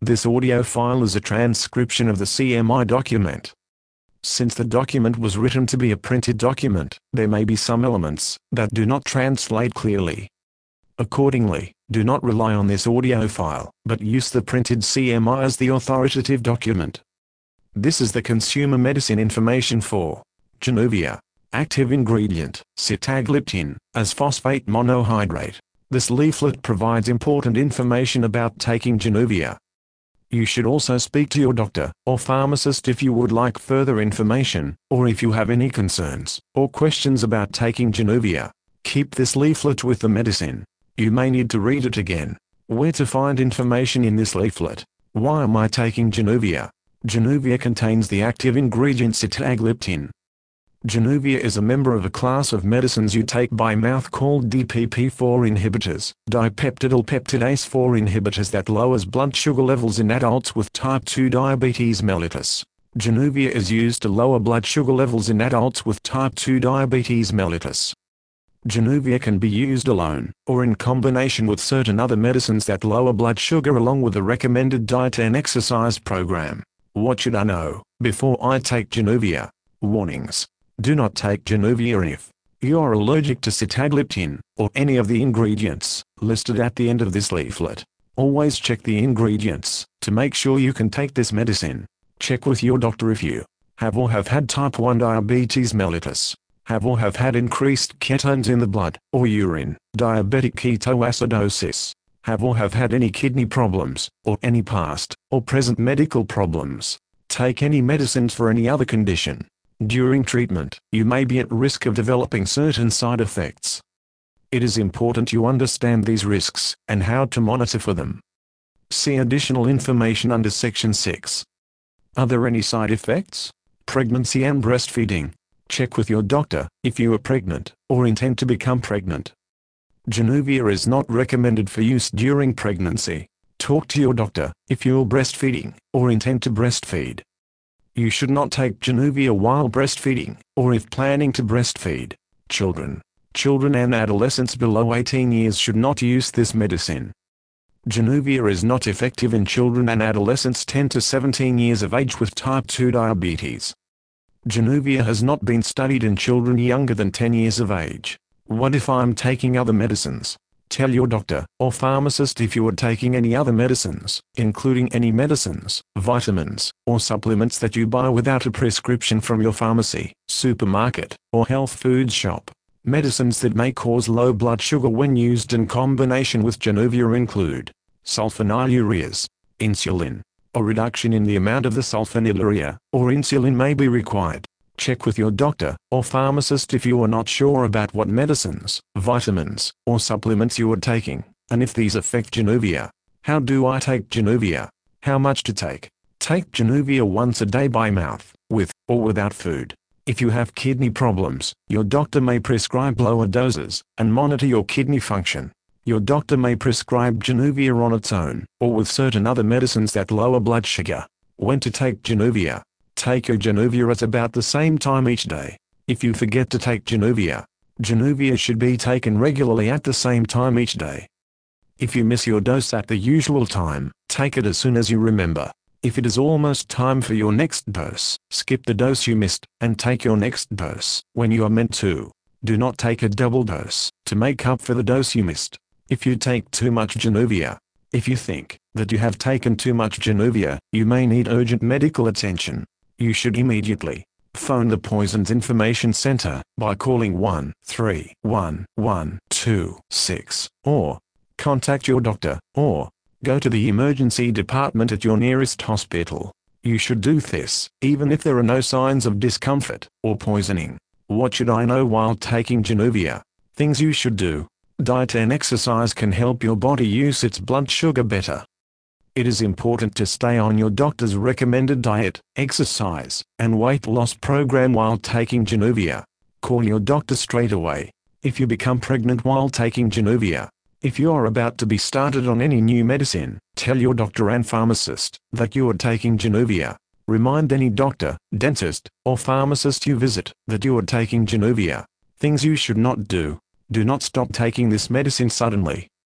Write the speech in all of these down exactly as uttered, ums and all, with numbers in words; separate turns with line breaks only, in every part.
This audio file is a transcription of the C M I document. Since the document was written to be a printed document, there may be some elements that do not translate clearly. Accordingly, do not rely on this audio file, but use the printed C M I as the authoritative document. This is the consumer medicine information for Januvia. Active ingredient, sitagliptin, as phosphate monohydrate. This leaflet provides important information about taking Januvia. You should also speak to your doctor or pharmacist if you would like further information, or if you have any concerns or questions about taking Januvia. Keep this leaflet with the medicine. You may need to read it again. Where to find information in this leaflet? Why am I taking Januvia? Januvia contains the active ingredient sitagliptin. Januvia is a member of a class of medicines you take by mouth called D P P four inhibitors, dipeptidyl peptidase four inhibitors that lowers blood sugar levels in adults with type two diabetes mellitus. Januvia is used to lower blood sugar levels in adults with type two diabetes mellitus. Januvia can be used alone, or in combination with certain other medicines that lower blood sugar along with a recommended diet and exercise program. What should I know before I take Januvia? Warnings. Do not take Januvia if you are allergic to sitagliptin, or any of the ingredients listed at the end of this leaflet. Always check the ingredients to make sure you can take this medicine. Check with your doctor if you have or have had type one diabetes mellitus, have or have had increased ketones in the blood or urine, diabetic ketoacidosis, have or have had any kidney problems, or any past or present medical problems. Take any medicines for any other condition. During treatment, you may be at risk of developing certain side effects. It is important you understand these risks and how to monitor for them. See additional information under Section six. Are there any side effects? Pregnancy and breastfeeding. Check with your doctor if you are pregnant or intend to become pregnant. Januvia is not recommended for use during pregnancy. Talk to your doctor if you are breastfeeding or intend to breastfeed. You should not take Januvia while breastfeeding, or if planning to breastfeed. Children, children and adolescents below eighteen years should not use this medicine. Januvia is not effective in children and adolescents ten to seventeen years of age with type two diabetes. Januvia has not been studied in children younger than ten years of age. What if I'm taking other medicines? Tell your doctor or pharmacist if you are taking any other medicines, including any medicines, vitamins, or supplements that you buy without a prescription from your pharmacy, supermarket, or health food shop. Medicines that may cause low blood sugar when used in combination with Januvia include sulfonylureas, insulin. A reduction in the amount of the sulfonylurea or insulin may be required. Check with your doctor or pharmacist if you are not sure about what medicines, vitamins, or supplements you are taking, and if these affect Januvia. How do I take Januvia? How much to take? Take Januvia once a day by mouth, with or without food. If you have kidney problems, your doctor may prescribe lower doses and monitor your kidney function. Your doctor may prescribe Januvia on its own, or with certain other medicines that lower blood sugar. When to take Januvia? Take your Januvia at about the same time each day. If you forget to take Januvia, Januvia should be taken regularly at the same time each day. If you miss your dose at the usual time, take it as soon as you remember. If it is almost time for your next dose, skip the dose you missed, and take your next dose when you are meant to. Do not take a double dose to make up for the dose you missed. If you take too much Januvia, if you think that you have taken too much Januvia, you may need urgent medical attention. You should immediately phone the Poisons Information Center by calling one three one one two six, or contact your doctor, or go to the emergency department at your nearest hospital. You should do this even if there are no signs of discomfort or poisoning. What should I know while taking Januvia? Things you should do. Diet and exercise can help your body use its blood sugar better. It is important to stay on your doctor's recommended diet, exercise, and weight loss program while taking Januvia. Call your doctor straight away if you become pregnant while taking Januvia. If you are about to be started on any new medicine, tell your doctor and pharmacist that you are taking Januvia. Remind any doctor, dentist, or pharmacist you visit that you are taking Januvia. Things you should not do. Do not stop taking this medicine suddenly.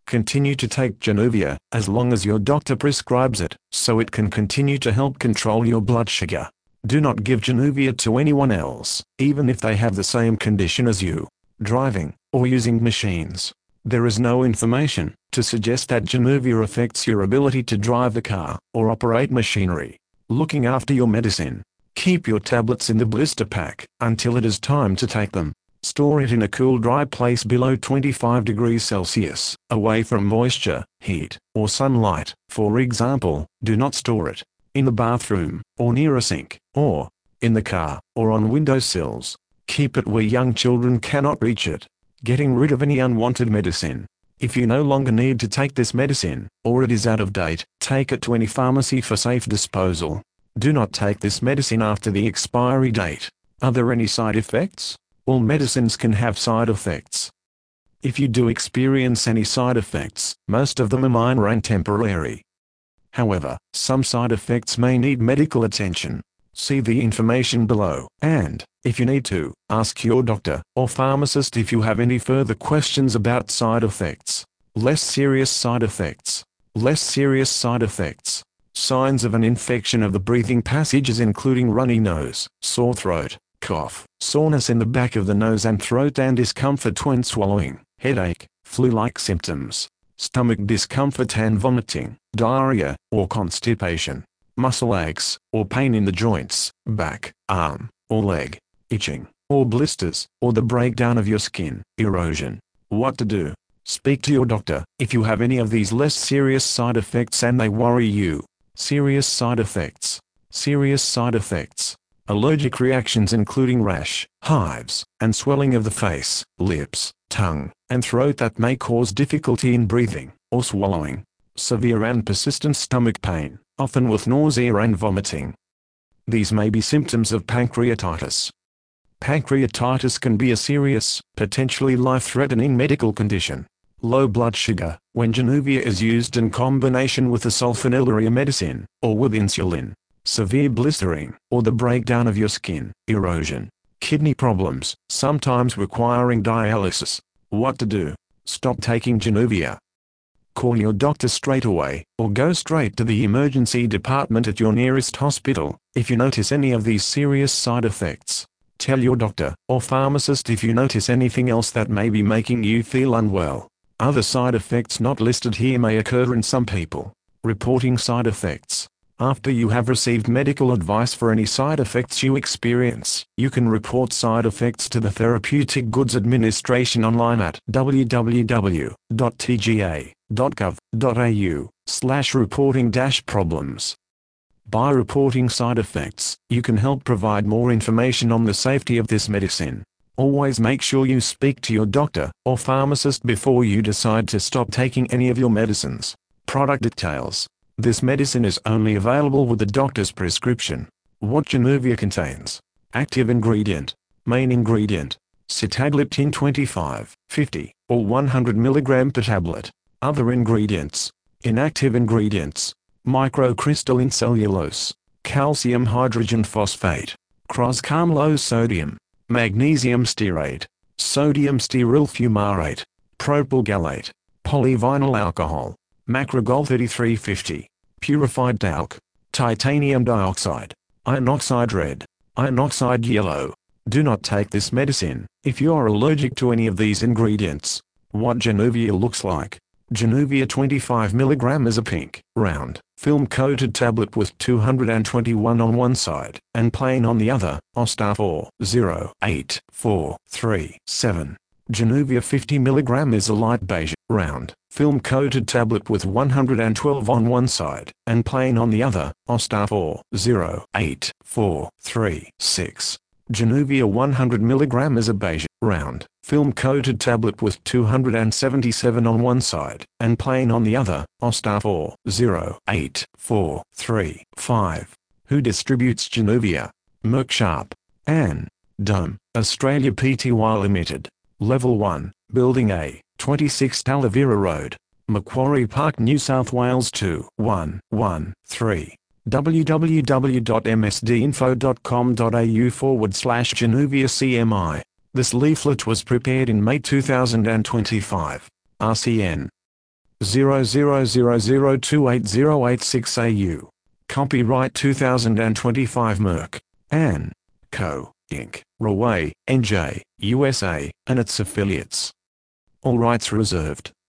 Continue to take Januvia as long as your doctor prescribes it, so it can continue to help control your blood sugar. Do not give Januvia to anyone else, even if they have the same condition as you. Driving, or using machines. There is no information to suggest that Januvia affects your ability to drive the car or operate machinery. Looking after your medicine. Keep your tablets in the blister pack until it is time to take them. Store it in a cool, dry place below twenty-five degrees Celsius, away from moisture, heat, or sunlight. For example, do not store it in the bathroom, or near a sink, or in the car, or on windowsills. Keep it where young children cannot reach it. Getting rid of any unwanted medicine. If you no longer need to take this medicine, or it is out of date, take it to any pharmacy for safe disposal. Do not take this medicine after the expiry date. Are there any side effects? All medicines can have side effects. If you do experience any side effects, most of them are minor and temporary. However, some side effects may need medical attention. See the information below, and, if you need to, ask your doctor or pharmacist if you have any further questions about side effects. Less serious side effects. Less serious side effects. Signs of an infection of the breathing passages including runny nose, sore throat, cough, soreness in the back of the nose and throat and discomfort when swallowing, headache, flu-like symptoms, stomach discomfort and vomiting, diarrhea, or constipation, muscle aches, or pain in the joints, back, arm, or leg, itching, or blisters, or the breakdown of your skin, erosion. What to do? Speak to your doctor if you have any of these less serious side effects and they worry you. Serious side effects. Serious side effects. Allergic reactions including rash, hives, and swelling of the face, lips, tongue, and throat that may cause difficulty in breathing or swallowing. Severe and persistent stomach pain, often with nausea and vomiting. These may be symptoms of pancreatitis. Pancreatitis can be a serious, potentially life-threatening medical condition. Low blood sugar, when Januvia is used in combination with a sulfonylurea medicine, or with insulin. Severe blistering, or the breakdown of your skin, erosion. Kidney problems, sometimes requiring dialysis. What to do? Stop taking Januvia. Call your doctor straight away, or go straight to the emergency department at your nearest hospital, if you notice any of these serious side effects. Tell your doctor, or pharmacist if you notice anything else that may be making you feel unwell. Other side effects not listed here may occur in some people. Reporting side effects. After you have received medical advice for any side effects you experience, you can report side effects to the Therapeutic Goods Administration online at w w w dot t g a dot gov dot a u slash reporting dash problems. By reporting side effects, you can help provide more information on the safety of this medicine. Always make sure you speak to your doctor or pharmacist before you decide to stop taking any of your medicines. Product details. This medicine is only available with the doctor's prescription. What Januvia contains. Active ingredient. Main ingredient. Sitagliptin twenty-five, fifty, or one hundred milligrams per tablet. Other ingredients. Inactive ingredients. Microcrystalline cellulose. Calcium hydrogen phosphate. Croscarmlose sodium. Magnesium stearate. Sodium stearyl fumarate. Propyl gallate. Polyvinyl alcohol. Macrogol thirty-three fifty. Purified talc. Titanium dioxide. Iron oxide red. Iron oxide yellow. Do not take this medicine if you are allergic to any of these ingredients. What Januvia looks like. Januvia twenty-five milligrams is a pink, round, film-coated tablet with two hundred twenty-one on one side, and plain on the other, Ostar four zero eight four three seven. Januvia fifty milligrams is a light beige, round, film-coated tablet with one hundred twelve on one side, and plain on the other, Ostar four zero eight four three six. Januvia one hundred milligrams is a beige, round, film-coated tablet with two hundred seventy-seven on one side, and plain on the other, Ostar four zero eight four three five. Who distributes Januvia? Merck Sharp and Dohme, Australia Pty Limited. Level one, Building A, twenty-six Talavera Road, Macquarie Park, New South Wales two one one three. w w w dot m s d info dot com dot a u forward slash Januvia C M I. This leaflet was prepared in May two thousand twenty-five. R C N zero zero zero zero two eight zero eight six A U. Copyright two thousand twenty-five Merck and Co., Incorporated, Rahway, N J, U S A, and its affiliates. All rights reserved.